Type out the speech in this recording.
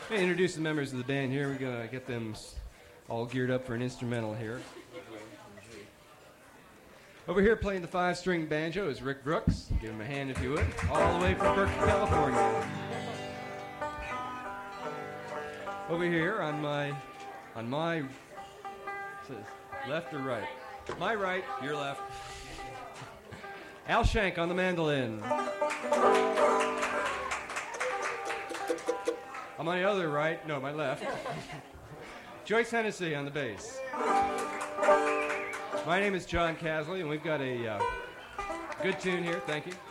Let me introduce the members of the band here. We're going to get them all geared up for an instrumental here. Over here playing the 5-string banjo is Rick Brooks. Give him a hand if you would. All the way from Berkeley, California. Over here on my says left or right? My right, your left. Al Shank on the mandolin. On my other right, no, my left. Joyce Hennessy on the bass. My name is John Casley, and we've got a good tune here. Thank you.